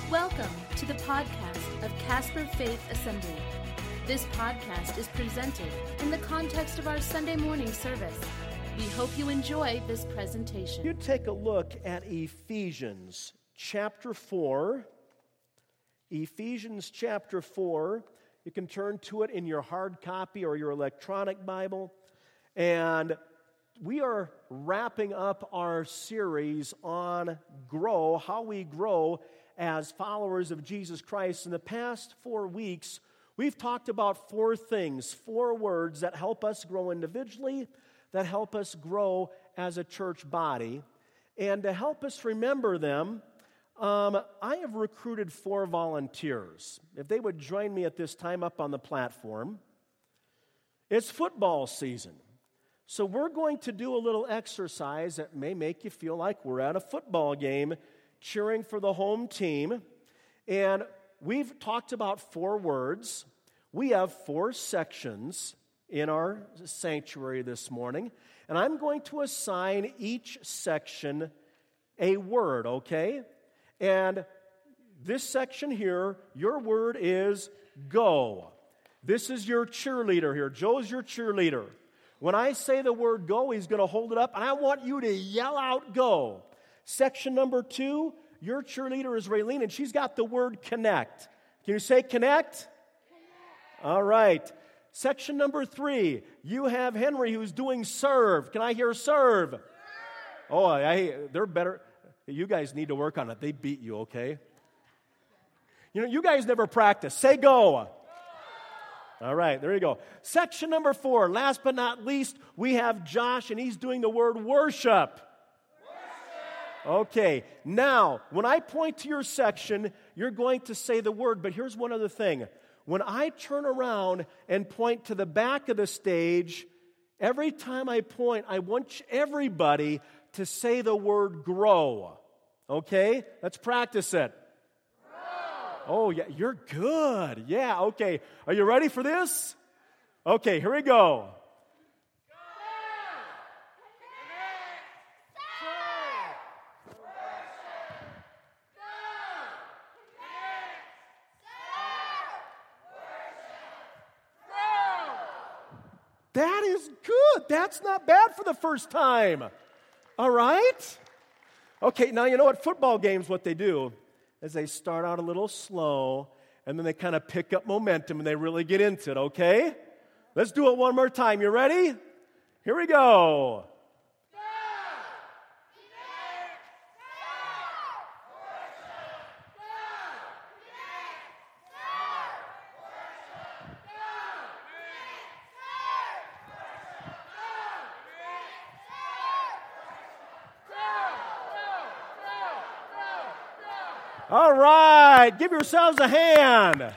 Welcome to the podcast of Casper Faith Assembly. This podcast is presented in the context of our Sunday morning service. We hope you enjoy this presentation. You take a look at Ephesians chapter 4. Ephesians chapter 4. You can turn to it in your hard copy or your electronic Bible. And we are wrapping up our series on grow, how we grow as followers of Jesus Christ. In the past 4 weeks, we've talked about 4 things, 4 words that help us grow individually, that help us grow as a church body. And to help us remember them, I have recruited 4 volunteers. If they would join me at this time up on the platform. It's football season. So we're going to do a little exercise that may make you feel like we're at a football game cheering for the home team. And we've talked about 4 words. We have 4 sections in our sanctuary this morning. And I'm going to assign each section a word, okay? And this section here, your word is go. This is your cheerleader here. Joe's your cheerleader. When I say the word go, he's going to hold it up, and I want you to yell out go. Section number 2, your cheerleader is Raylene, and she's got the word connect. Can you say connect? All right. Section number 3, you have Henry who's doing serve. Can I hear serve? Oh, they're better. You guys need to work on it. They beat you, okay? You know, you guys never practice. Say go. All right, there you go. Section number 4, last but not least, we have Josh, and he's doing the word worship. Okay, now, when I point to your section, you're going to say the word, but here's one other thing. When I turn around and point to the back of the stage, every time I point, I want everybody to say the word grow. Okay, let's practice it. Oh, yeah, you're good. Yeah, okay. Are you ready for this? Okay, here we go. That is good. That's not bad for the first time. All right? Okay, now you know what football games, what they do is they start out a little slow, and then they kind of pick up momentum, and they really get into it, okay? Let's do it one more time. You ready? Here we go. All right, give yourselves a hand.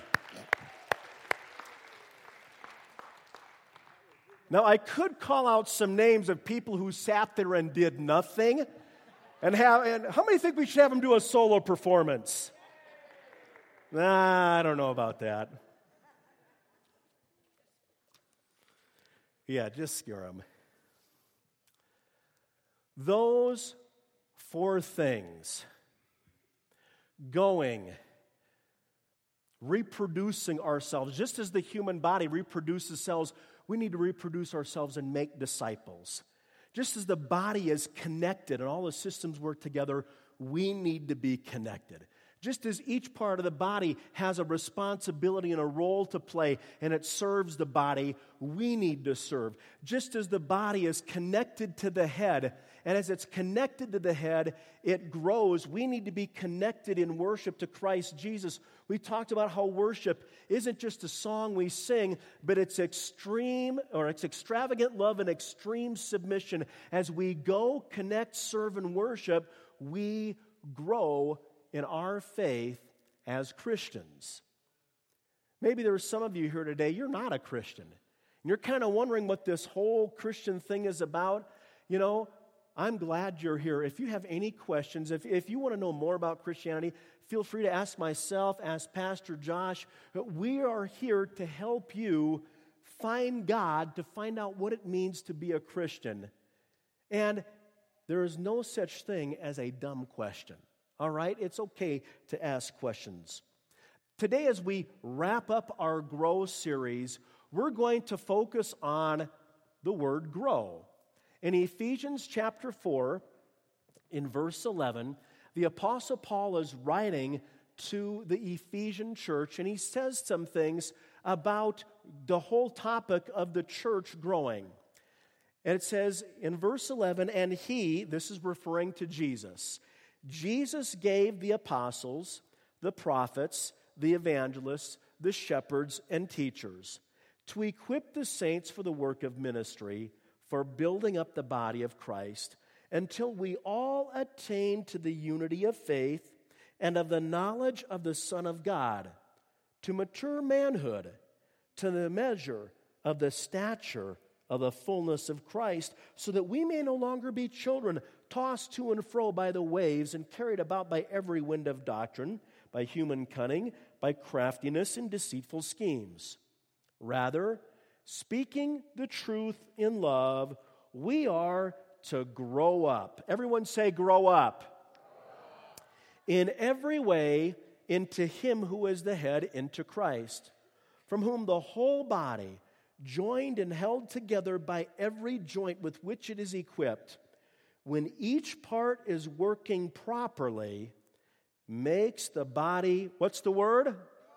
Now, I could call out some names of people who sat there and did nothing. And how many think we should have them do a solo performance? Nah, I don't know about that. Yeah, just scare them. Those 4 things: going, reproducing ourselves. Just as the human body reproduces cells, we need to reproduce ourselves and make disciples. Just as the body is connected and all the systems work together, we need to be connected. Just as each part of the body has a responsibility and a role to play and it serves the body, we need to serve. Just as the body is connected to the head, and as it's connected to the head, it grows. We need to be connected in worship to Christ Jesus. We talked about how worship isn't just a song we sing, but it's extravagant love and extreme submission. As we go, connect, serve, and worship, we grow in our faith as Christians. Maybe there are some of you here today, you're not a Christian. And you're kind of wondering what this whole Christian thing is about. You know, I'm glad you're here. If you have any questions, if you want to know more about Christianity, feel free to ask myself, ask Pastor Josh. We are here to help you find God, to find out what it means to be a Christian. And there is no such thing as a dumb question. All right? It's okay to ask questions. Today, as we wrap up our Grow series, we're going to focus on the word grow. In Ephesians chapter 4, in verse 11, the Apostle Paul is writing to the Ephesian church, and he says some things about the whole topic of the church growing. And it says in verse 11, and he, this is referring to Jesus, Jesus gave the apostles, the prophets, the evangelists, the shepherds, and teachers to equip the saints for the work of ministry, for building up the body of Christ, until we all attain to the unity of faith and of the knowledge of the Son of God, to mature manhood, to the measure of the stature of the fullness of Christ, so that we may no longer be children, tossed to and fro by the waves and carried about by every wind of doctrine, by human cunning, by craftiness and deceitful schemes. Rather, speaking the truth in love, we are to grow up. Everyone say, grow up. In every way, into Him who is the head, into Christ, from whom the whole body, joined and held together by every joint with which it is equipped, when each part is working properly, makes the body, what's the word?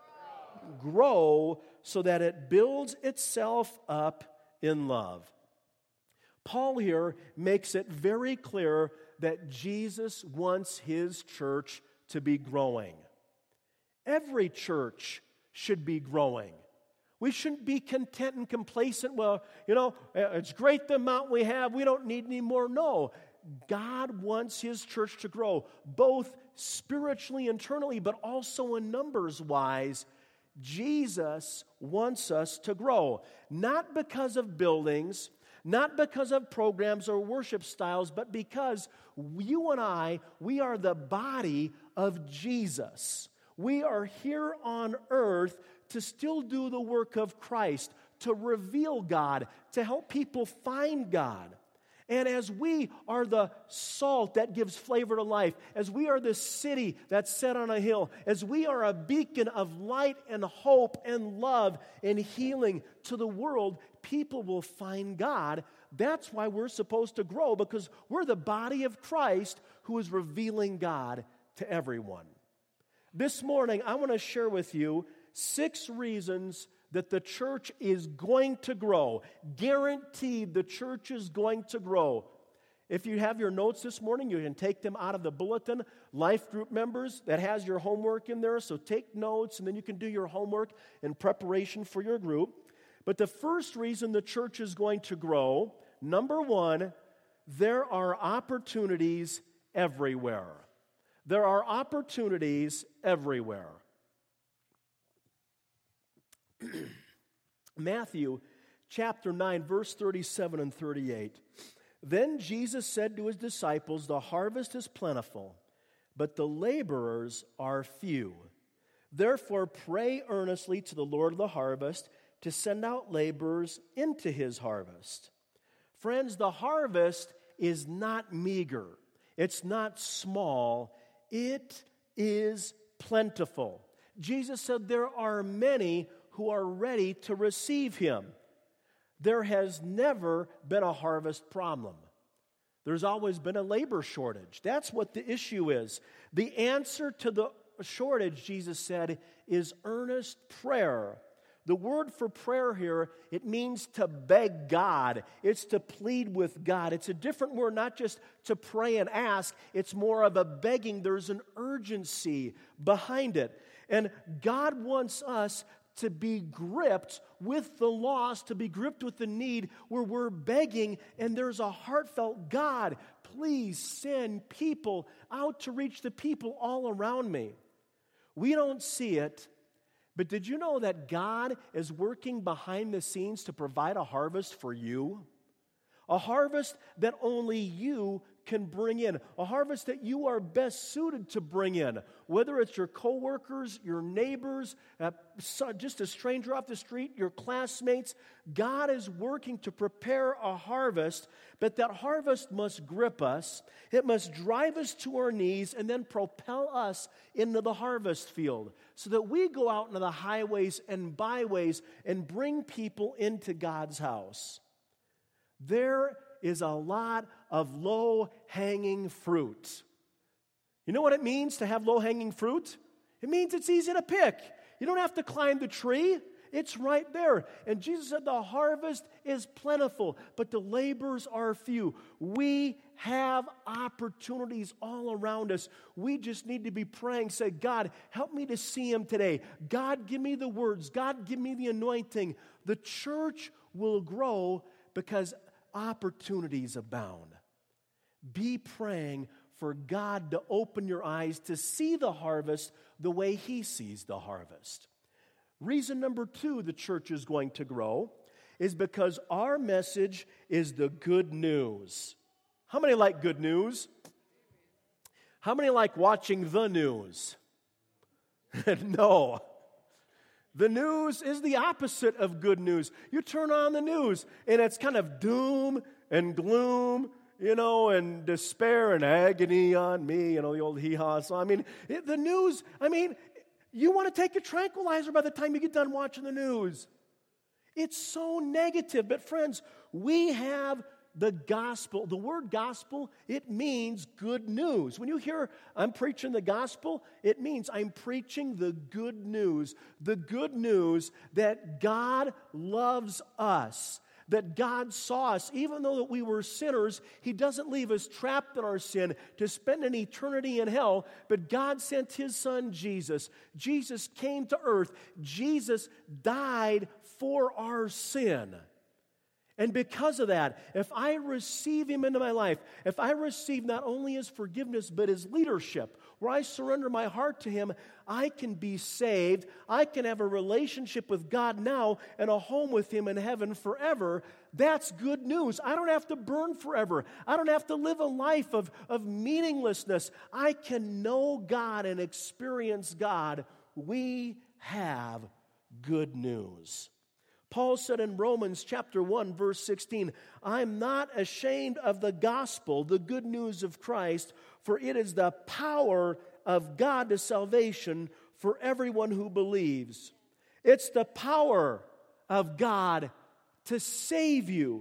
Grow, so that it builds itself up in love. Paul here makes it very clear that Jesus wants His church to be growing. Every church should be growing. We shouldn't be content and complacent. Well, it's great the amount we have. We don't need any more. No. God wants His church to grow, both spiritually, internally, but also in numbers-wise. Jesus wants us to grow, not because of buildings, not because of programs or worship styles, but because you and I, we are the body of Jesus. We are here on earth to still do the work of Christ, to reveal God, to help people find God. And as we are the salt that gives flavor to life, as we are the city that's set on a hill, as we are a beacon of light and hope and love and healing to the world, people will find God. That's why we're supposed to grow, because we're the body of Christ who is revealing God to everyone. This morning, I want to share with you 6 reasons that the church is going to grow. Guaranteed the church is going to grow. If you have your notes this morning, you can take them out of the bulletin. Life group members, that has your homework in there, so take notes and then you can do your homework in preparation for your group. But the first reason the church is going to grow, number 1, there are opportunities everywhere. There are opportunities everywhere. Matthew chapter 9, verse 37 and 38. Then Jesus said to His disciples, the harvest is plentiful, but the laborers are few. Therefore pray earnestly to the Lord of the harvest to send out laborers into His harvest. Friends, the harvest is not meager. It's not small. It is plentiful. Jesus said there are many who are ready to receive Him. There has never been a harvest problem. There's always been a labor shortage. That's what the issue is. The answer to the shortage, Jesus said, is earnest prayer. The word for prayer here, it means to beg God. It's to plead with God. It's a different word, not just to pray and ask. It's more of a begging. There's an urgency behind it. And God wants us to be gripped with the lost, to be gripped with the need, where we're begging and there's a heartfelt, God, please send people out to reach the people all around me. We don't see it, but did you know that God is working behind the scenes to provide a harvest for you? A harvest that only you can bring in, a harvest that you are best suited to bring in, whether it's your coworkers, your neighbors, just a stranger off the street, your classmates. God is working to prepare a harvest, but that harvest must grip us. It must drive us to our knees and then propel us into the harvest field so that we go out into the highways and byways and bring people into God's house. There is a lot of low-hanging fruit. You know what it means to have low-hanging fruit? It means it's easy to pick. You don't have to climb the tree. It's right there. And Jesus said the harvest is plentiful, but the laborers are few. We have opportunities all around us. We just need to be praying, say, God, help me to see Him today. God, give me the words. God, give me the anointing. The church will grow because opportunities abound. Be praying for God to open your eyes to see the harvest the way He sees the harvest. Reason number 2 the church is going to grow is because our message is the good news. How many like good news? How many like watching the news? No. The news is the opposite of good news. You turn on the news, and it's kind of doom and gloom, and despair and agony on me, the old hee-haw song. The news, you want to take a tranquilizer by the time you get done watching the news. It's so negative. But friends, we have the gospel. The word gospel, it means good news. When you hear I'm preaching the gospel, it means I'm preaching the good news. The good news that God loves us, that God saw us. Even though that we were sinners, He doesn't leave us trapped in our sin to spend an eternity in hell, but God sent His Son Jesus. Jesus came to earth. Jesus died for our sin. And because of that, if I receive Him into my life, if I receive not only His forgiveness, but His leadership, where I surrender my heart to Him, I can be saved. I can have a relationship with God now and a home with Him in heaven forever. That's good news. I don't have to burn forever. I don't have to live a life of meaninglessness. I can know God and experience God. We have good news. Paul said in Romans chapter 1, verse 16, I'm not ashamed of the gospel, the good news of Christ, for it is the power of God to salvation for everyone who believes. It's the power of God to save you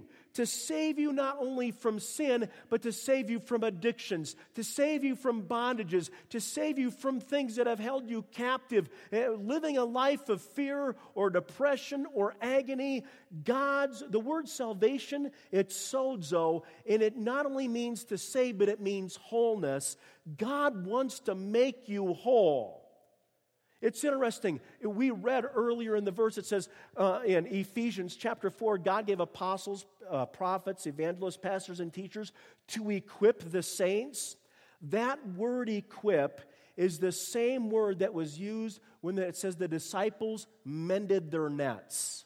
not only from sin, but to save you from addictions, to save you from bondages, to save you from things that have held you captive, living a life of fear or depression or agony. The word salvation, it's sozo, and it not only means to save, but it means wholeness. God wants to make you whole. It's interesting. We read earlier in the verse, it says in Ephesians chapter 4, God gave apostles, prophets, evangelists, pastors, and teachers to equip the saints. That word equip is the same word that was used when it says the disciples mended their nets.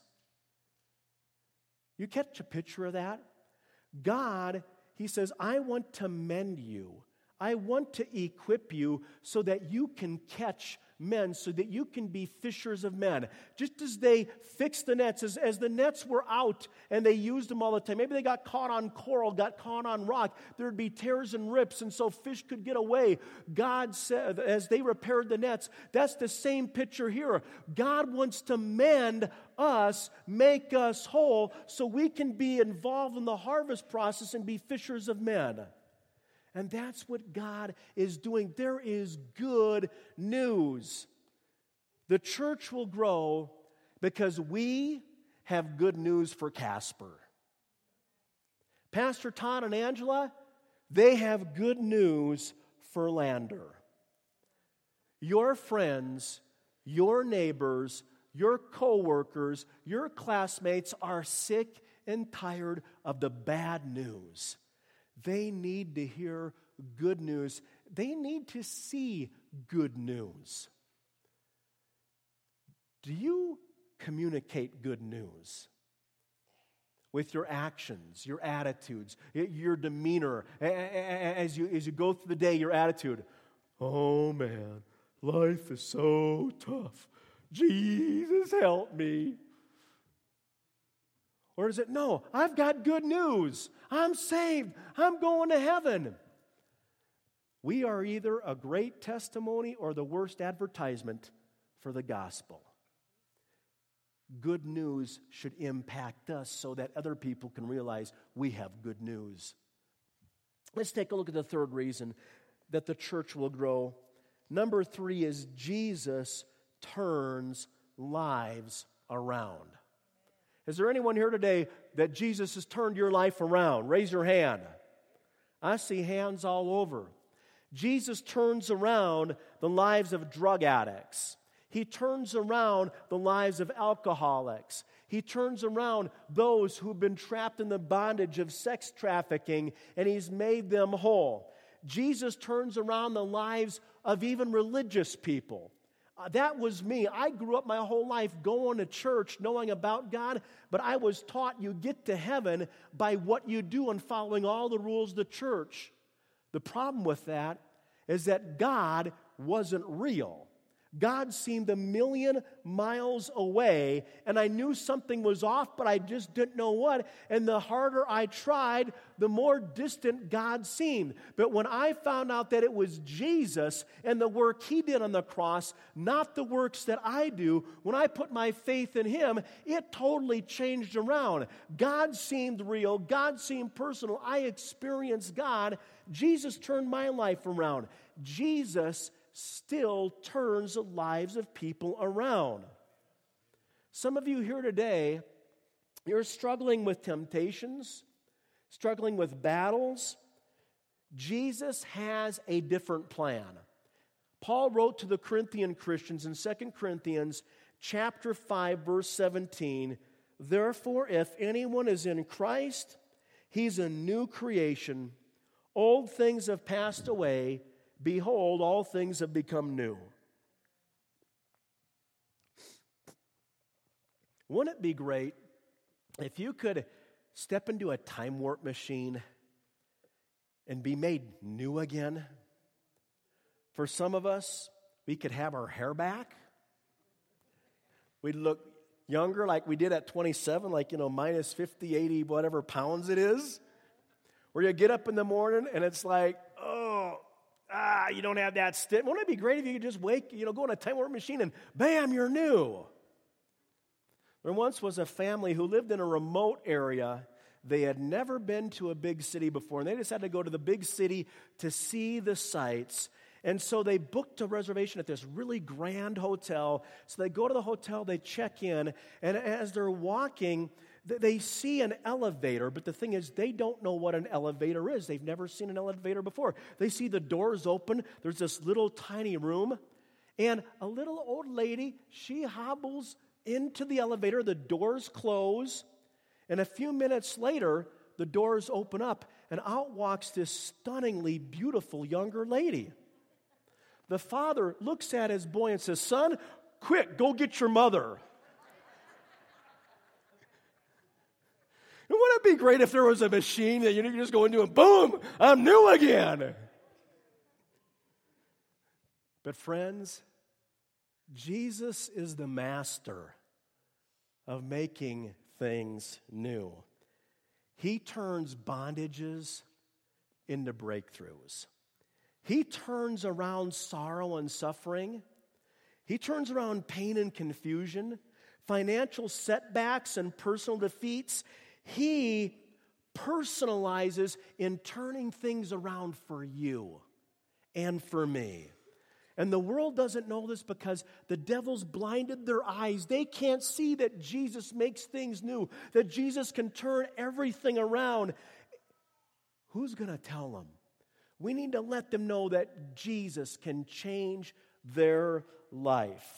You catch a picture of that? God, He says, I want to mend you. I want to equip you so that you can catch men, so that you can be fishers of men. Just as they fixed the nets, as the nets were out and they used them all the time, maybe they got caught on coral, got caught on rock, there'd be tears and rips, and so fish could get away. God said, as they repaired the nets, that's the same picture here. God wants to mend us, make us whole, so we can be involved in the harvest process and be fishers of men. And that's what God is doing. There is good news. The church will grow because we have good news for Casper. Pastor Todd and Angela, they have good news for Lander. Your friends, your neighbors, your coworkers, your classmates are sick and tired of the bad news. They need to hear good news. They need to see good news. Do you communicate good news? with your actions, your attitudes, your demeanor. As you go through the day, your attitude. Oh man, life is so tough. Jesus, help me. Or is it, no, I've got good news. I'm saved. I'm going to heaven. We are either a great testimony or the worst advertisement for the gospel. Good news should impact us so that other people can realize we have good news. Let's take a look at the third reason that the church will grow. Number 3 is Jesus turns lives around. Is there anyone here today that Jesus has turned your life around? Raise your hand. I see hands all over. Jesus turns around the lives of drug addicts. He turns around the lives of alcoholics. He turns around those who've been trapped in the bondage of sex trafficking, and He's made them whole. Jesus turns around the lives of even religious people. That was me. I grew up my whole life going to church, knowing about God, but I was taught you get to heaven by what you do and following all the rules of the church. The problem with that is that God wasn't real. God seemed a million miles away, and I knew something was off, but I just didn't know what. And the harder I tried, the more distant God seemed. But when I found out that it was Jesus and the work He did on the cross, not the works that I do, when I put my faith in Him, it totally changed around. God seemed real. God seemed personal. I experienced God. Jesus turned my life around. Jesus still turns the lives of people around. Some of you here today, you're struggling with temptations, struggling with battles. Jesus has a different plan. Paul wrote to the Corinthian Christians in 2 Corinthians chapter 5, verse 17, "Therefore, if anyone is in Christ, he's a new creation. Old things have passed away. Behold, all things have become new." Wouldn't it be great if you could step into a time warp machine and be made new again? For some of us, we could have our hair back. We'd look younger like we did at 27, like, minus 50, 80, whatever pounds it is. Where you get up in the morning and it's like, you don't have that stiff. Wouldn't it be great if you could just go in a time warp machine and bam, you're new? There once was a family who lived in a remote area. They had never been to a big city before, and they decided to go to the big city to see the sights. And so they booked a reservation at this really grand hotel. So they go to the hotel, they check in, and as they're walking, they see an elevator, but the thing is, they don't know what an elevator is. They've never seen an elevator before. They see the doors open. There's this little tiny room, and a little old lady, she hobbles into the elevator. The doors close, and a few minutes later, the doors open up, and out walks this stunningly beautiful younger lady. The father looks at his boy and says, "Son, quick, go get your mother." Wouldn't it be great if there was a machine that you could just go into and boom, I'm new again? But friends, Jesus is the master of making things new. He turns bondages into breakthroughs. He turns around sorrow and suffering. He turns around pain and confusion, financial setbacks and personal defeats. He personalizes in turning things around for you and for me. And the world doesn't know this because the devil's blinded their eyes. They can't see that Jesus makes things new, that Jesus can turn everything around. Who's going to tell them? We need to let them know that Jesus can change their life.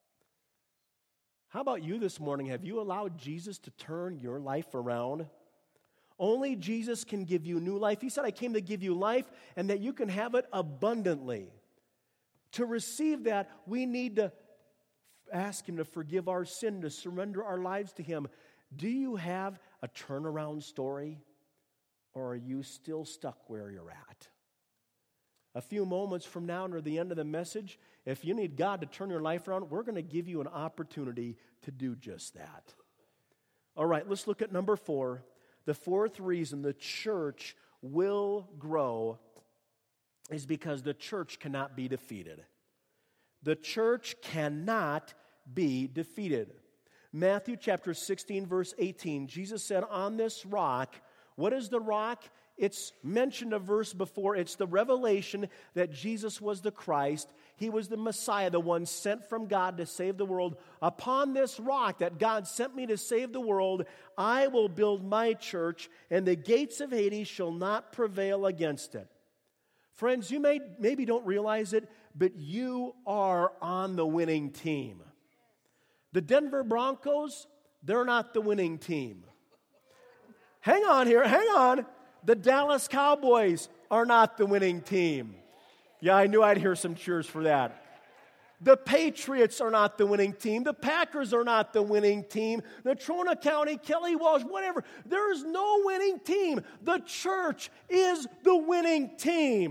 How about you this morning? Have you allowed Jesus to turn your life around? Only Jesus can give you new life. He said, "I came to give you life and that you can have it abundantly." To receive that, we need to ask Him to forgive our sin, to surrender our lives to Him. Do you have a turnaround story, or are you still stuck where you're at? A few moments from now, near the end of the message, if you need God to turn your life around, we're going to give you an opportunity to do just that. All right, let's look at number 4. The fourth reason the church will grow is because the church cannot be defeated. The church cannot be defeated. Matthew chapter 16, verse 18, Jesus said, on this rock, what is the rock? It's mentioned a verse before. It's the revelation that Jesus was the Christ. He was the Messiah, the one sent from God to save the world. Upon this rock that God sent me to save the world, I will build my church, and the gates of Hades shall not prevail against it. Friends, you maybe don't realize it, but you are on the winning team. The Denver Broncos, they're not the winning team. Hang on here, hang on. The Dallas Cowboys are not the winning team. Yeah, I knew I'd hear some cheers for that. The Patriots are not the winning team. The Packers are not the winning team. The Trona County, Kelly Walsh, whatever. There's no winning team. The church is the winning team.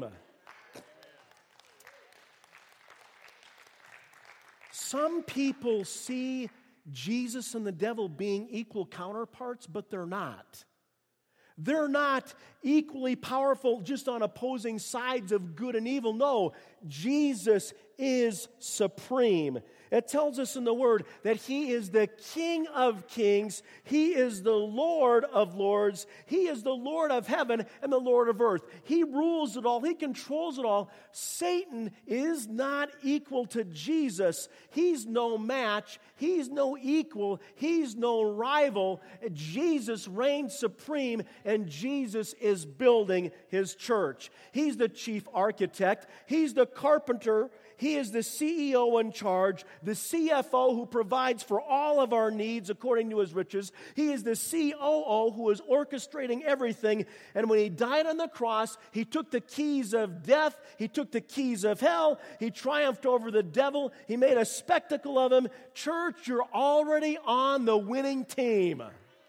Some people see Jesus and the devil being equal counterparts, but they're not. They're not equally powerful just on opposing sides of good and evil. No, Jesus is supreme. It tells us in the Word that He is the King of kings. He is the Lord of lords. He is the Lord of heaven and the Lord of earth. He rules it all. He controls it all. Satan is not equal to Jesus. He's no match. He's no equal. He's no rival. Jesus reigns supreme, and Jesus is building His church. He's the chief architect. He's the carpenter. He is the CEO in charge, the CFO who provides for all of our needs according to His riches. He is the COO who is orchestrating everything. And when He died on the cross, He took the keys of death. He took the keys of hell. He triumphed over the devil. He made a spectacle of him. Church, you're already on the winning team.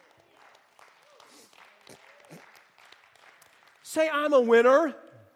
Say, I'm a winner.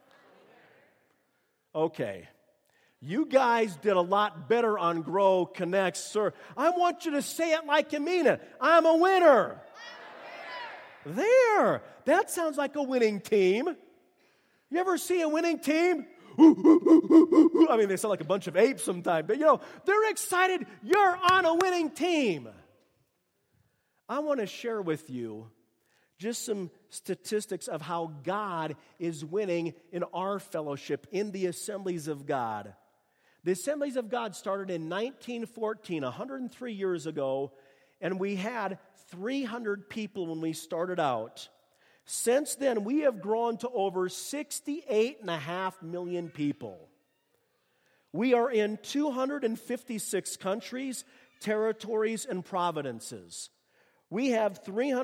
Okay. You guys did a lot better on Grow Connect, sir. I want you to say it like you mean it. I'm a winner. I'm a winner. There. That sounds like a winning team. You ever see a winning team? I mean, they sound like a bunch of apes sometimes, but they're excited. You're on a winning team. I want to share with you just some statistics of how God is winning in our fellowship, in the Assemblies of God. The Assemblies of God started in 1914, 103 years ago, and we had 300 people when we started out. Since then, we have grown to over 68.5 million people. We are in 256 countries, territories, and provinces. We have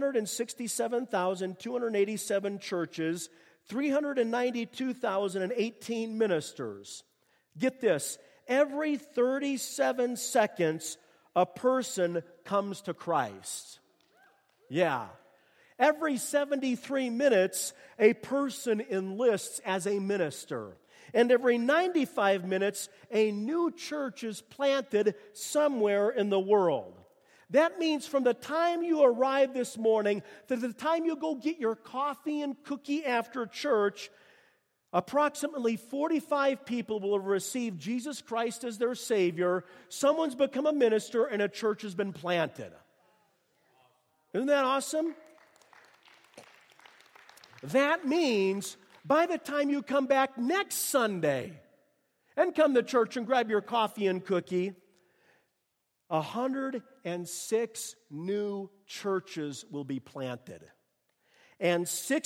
367,287 churches, 392,018 ministers. Get this, every 37 seconds, a person comes to Christ. Yeah. Every 73 minutes, a person enlists as a minister. And every 95 minutes, a new church is planted somewhere in the world. That means from the time you arrive this morning to the time you go get your coffee and cookie after church, approximately 45 people will have received Jesus Christ as their Savior. Someone's become a minister, and a church has been planted. Isn't that awesome? That means by the time you come back next Sunday and come to church and grab your coffee and cookie, 106 new churches will be planted. And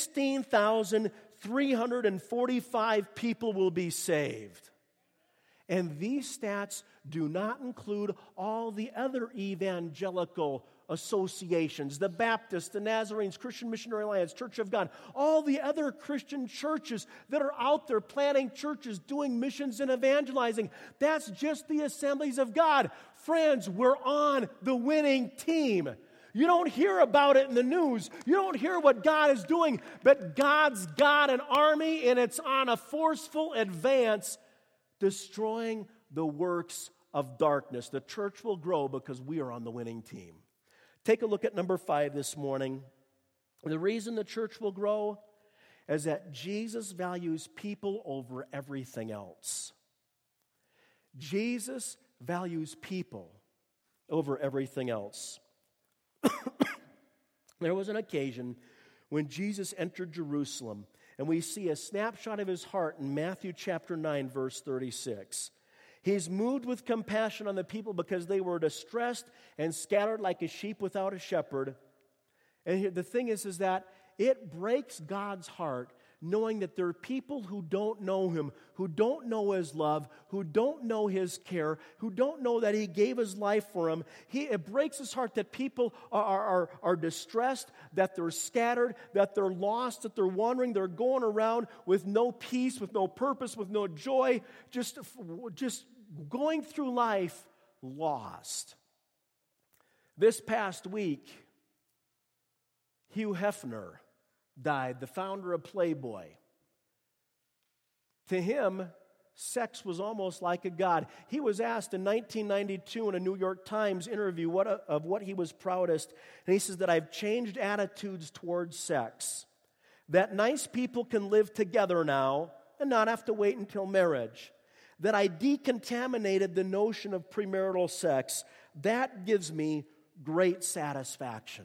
16,345 people will be saved. And these stats do not include all the other evangelical associations, the Baptists, the Nazarenes, Christian Missionary Alliance, Church of God, all the other Christian churches that are out there planting churches, doing missions and evangelizing. That's just the Assemblies of God. Friends, we're on the winning team. You don't hear about it in the news. You don't hear what God is doing, but God's got an army, and it's on a forceful advance, destroying the works of darkness. The church will grow because we are on the winning team. Take a look at number 5 this morning. The reason the church will grow is that Jesus values people over everything else. Jesus values people over everything else. There was an occasion when Jesus entered Jerusalem, and we see a snapshot of his heart in Matthew chapter 9, verse 36. He's moved with compassion on the people because they were distressed and scattered like a sheep without a shepherd. And the thing is that it breaks God's heart knowing that there are people who don't know him, who don't know his love, who don't know his care, who don't know that he gave his life for them. It breaks his heart that people are distressed, that they're scattered, that they're lost, that they're wandering, they're going around with no peace, with no purpose, with no joy, just going through life lost. This past week, Hugh Hefner died, the founder of Playboy. To him, sex was almost like a god. He was asked in 1992 in a New York Times interview of what he was proudest, and he says that I've changed attitudes towards sex, that nice people can live together now and not have to wait until marriage, that I decontaminated the notion of premarital sex. That gives me great satisfaction.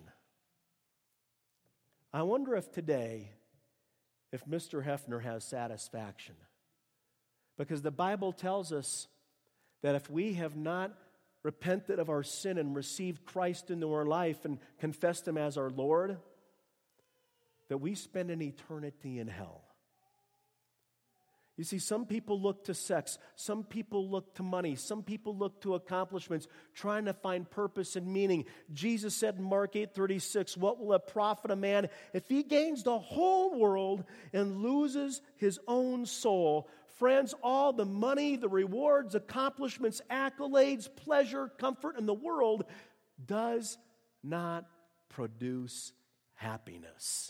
I wonder if today, if Mr. Hefner has satisfaction. Because the Bible tells us that if we have not repented of our sin and received Christ into our life and confessed Him as our Lord, that we spend an eternity in hell. You see, some people look to sex, some people look to money, some people look to accomplishments, trying to find purpose and meaning. Jesus said in Mark 8:36, what will it profit a man if he gains the whole world and loses his own soul? Friends, all the money, the rewards, accomplishments, accolades, pleasure, comfort in the world does not produce happiness.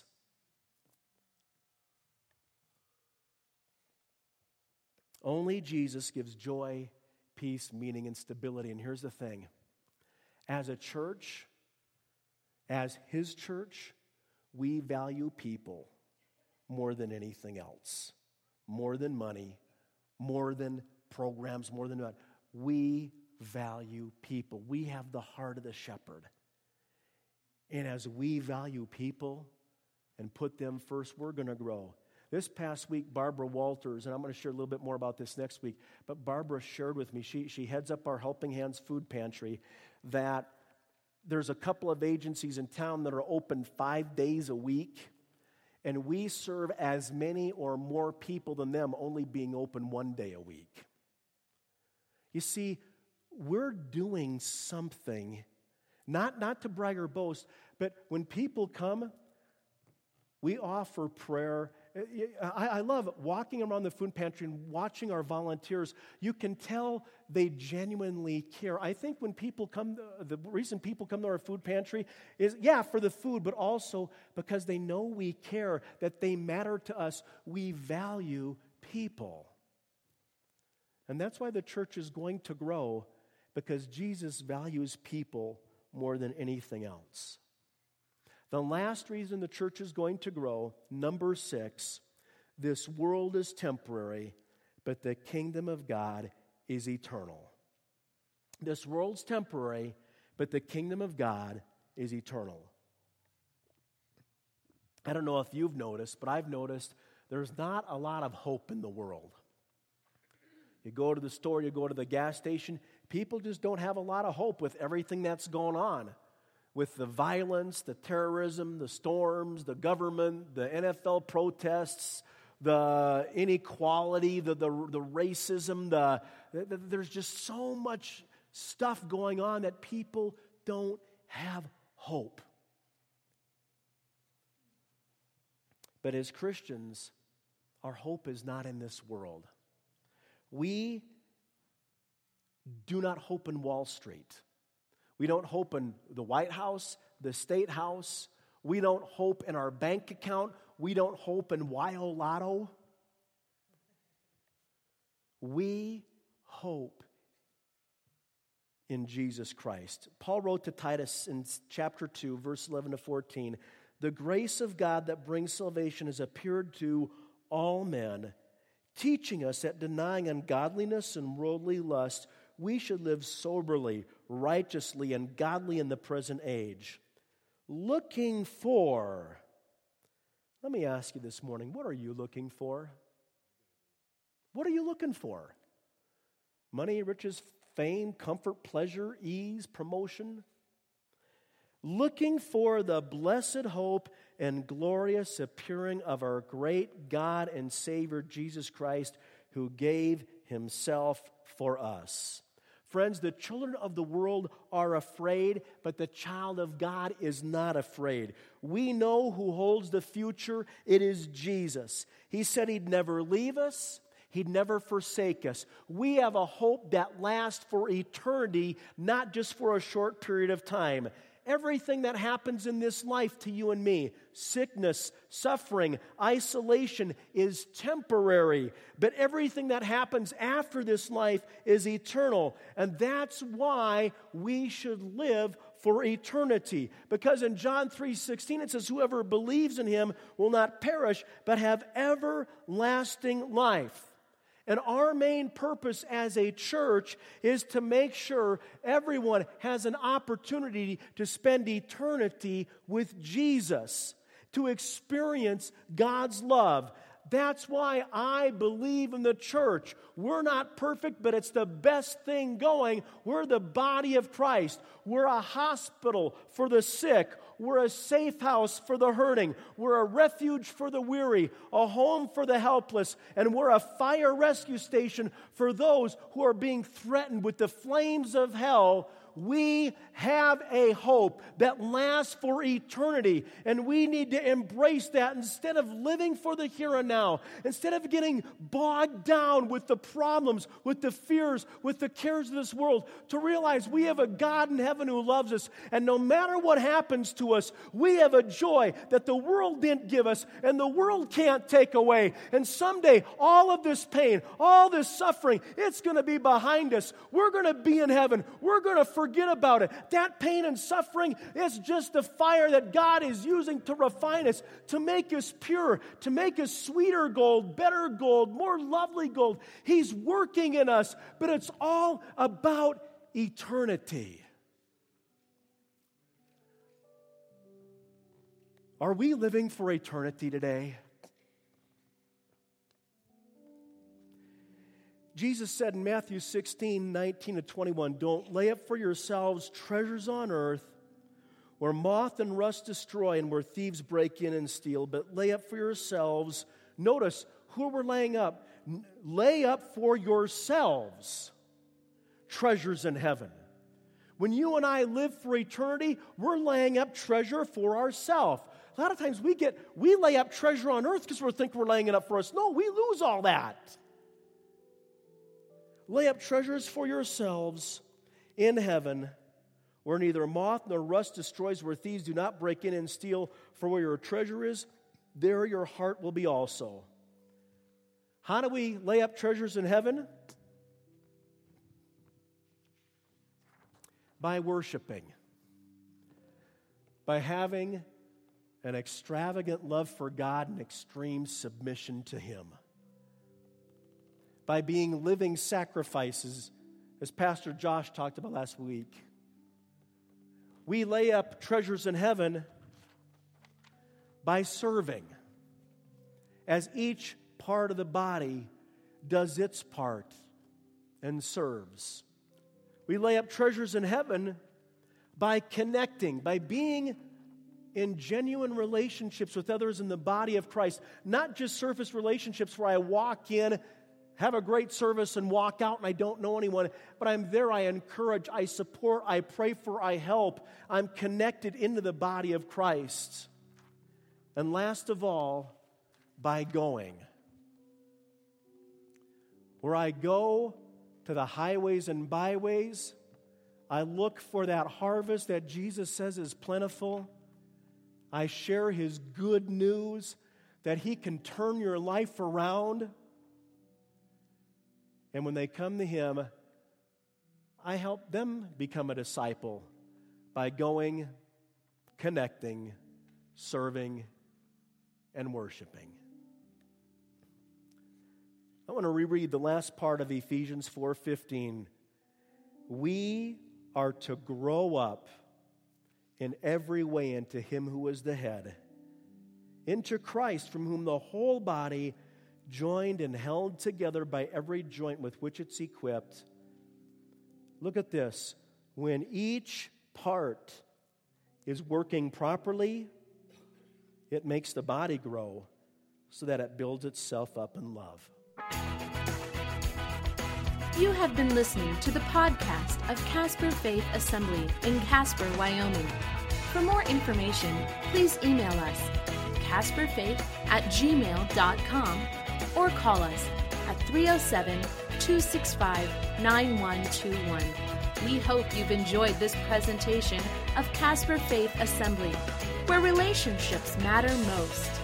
Only Jesus gives joy, peace, meaning, and stability. And here's the thing. As a church, as His church, we value people more than anything else. More than money, more than programs, more than what. We value people. We have the heart of the shepherd. And as we value people and put them first, we're going to grow. This past week, Barbara Walters, and I'm going to share a little bit more about this next week, but Barbara shared with me, she heads up our Helping Hands food pantry, that there's a couple of agencies in town that are open 5 days a week, and we serve as many or more people than them, only being open 1 day a week. You see, we're doing something, not to brag or boast, but when people come, we offer prayer. I love walking around the food pantry and watching our volunteers. You can tell they genuinely care. I think when people come, the reason people come to our food pantry is, for the food, but also because they know we care, that they matter to us. We value people. And that's why the church is going to grow, because Jesus values people more than anything else. The last reason the church is going to grow, number 6, this world is temporary, but the kingdom of God is eternal. This world's temporary, but the kingdom of God is eternal. I don't know if you've noticed, but I've noticed there's not a lot of hope in the world. You go to the store, you go to the gas station, people just don't have a lot of hope with everything that's going on. With the violence, the terrorism, the storms, the government, the NFL protests, the inequality, the racism, there's just so much stuff going on that people don't have hope. But as Christians, our hope is not in this world. We do not hope in Wall Street. We don't hope in the White House, the State House. We don't hope in our bank account. We don't hope in Wyo Lotto. We hope in Jesus Christ. Paul wrote to Titus in chapter 2, verse 11 to 14, "The grace of God that brings salvation has appeared to all men, teaching us that denying ungodliness and worldly lust, we should live soberly, righteously, and godly in the present age, looking for..." Let me ask you this morning, what are you looking for? What are you looking for? Money, riches, fame, comfort, pleasure, ease, promotion? Looking for the blessed hope and glorious appearing of our great God and Savior Jesus Christ, who gave himself for us. Friends, the children of the world are afraid, but the child of God is not afraid. We know who holds the future. It is Jesus. He said he'd never leave us. He'd never forsake us. We have a hope that lasts for eternity, not just for a short period of time. Everything that happens in this life to you and me, sickness, suffering, isolation, is temporary. But everything that happens after this life is eternal. And that's why we should live for eternity. Because in John 3:16 it says, "Whoever believes in him will not perish, but have everlasting life." And our main purpose as a church is to make sure everyone has an opportunity to spend eternity with Jesus, to experience God's love. That's why I believe in the church. We're not perfect, but it's the best thing going. We're the body of Christ. We're a hospital for the sick. We're a safe house for the hurting. We're a refuge for the weary, a home for the helpless, and we're a fire rescue station for those who are being threatened with the flames of hell. We have a hope that lasts for eternity, and we need to embrace that instead of living for the here and now, instead of getting bogged down with the problems, with the fears, with the cares of this world, to realize we have a God in heaven who loves us, and no matter what happens to us, we have a joy that the world didn't give us, and the world can't take away. And someday, all of this pain, all this suffering, it's going to be behind us. We're going to be in heaven. We're going to forget about it. That pain and suffering is just the fire that God is using to refine us, to make us pure, to make us sweeter gold, better gold, more lovely gold. He's working in us, but it's all about eternity. Are we living for eternity today? Jesus said in Matthew 16:19-21, "Don't lay up for yourselves treasures on earth, where moth and rust destroy and where thieves break in and steal, but lay up for yourselves," notice who we're laying up. Lay up for yourselves treasures in heaven. When you and I live for eternity, we're laying up treasure for ourselves. A lot of times we lay up treasure on earth because we think we're laying it up for us. No, we lose all that. Lay up treasures for yourselves in heaven, where neither moth nor rust destroys, where thieves do not break in and steal. For where your treasure is, there your heart will be also. How do we lay up treasures in heaven? By worshiping. By having an extravagant love for God and extreme submission to Him. By being living sacrifices, as Pastor Josh talked about last week. We lay up treasures in heaven by serving, as each part of the body does its part and serves. We lay up treasures in heaven by connecting, by being in genuine relationships with others in the body of Christ. Not just surface relationships where I walk in, have a great service and walk out and I don't know anyone, but I'm there, I encourage, I support, I pray for, I help. I'm connected into the body of Christ. And last of all, by going. Where I go to the highways and byways, I look for that harvest that Jesus says is plentiful. I share His good news that He can turn your life around. And when they come to Him, I help them become a disciple by going, connecting, serving, and worshiping. I want to reread the last part of Ephesians 4:15. We are to grow up in every way into Him who is the head, into Christ, from whom the whole body, joined and held together by every joint with which it's equipped. Look at this. When each part is working properly, it makes the body grow so that it builds itself up in love. You have been listening to the podcast of Casper Faith Assembly in Casper, Wyoming. For more information, please email us casperfaith@gmail.com or call us at 307-265-9121. We hope you've enjoyed this presentation of Casper Faith Assembly, where relationships matter most.